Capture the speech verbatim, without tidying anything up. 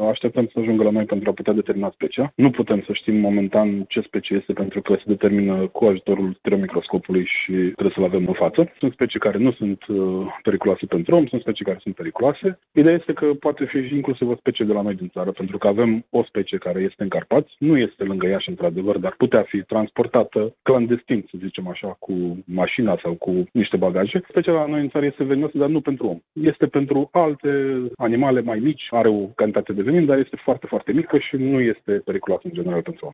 așteptăm să ajungă la noi pentru a putea determina specia. Nu putem să știm momentan ce specie este pentru că se determină cu ajutorul stereomicroscopului și trebuie să-l avem în față. Sunt specii care nu sunt periculoase pentru om, sunt specii care sunt periculoase. Ideea este că poate fi inclusiv o specie de la noi din țară, pentru că avem o specie care este în Carpați, nu este lângă Iași într-adevăr, dar putea fi transportată clandestin, să zicem așa, cu mașina sau cu niște bagaje. Specia la noi în țară este veninoasă, dar nu pentru om. Este pentru alte animale mai mici, are o cantitate de venin, dar este foarte, foarte mică și nu este periculoasă în general pentru om.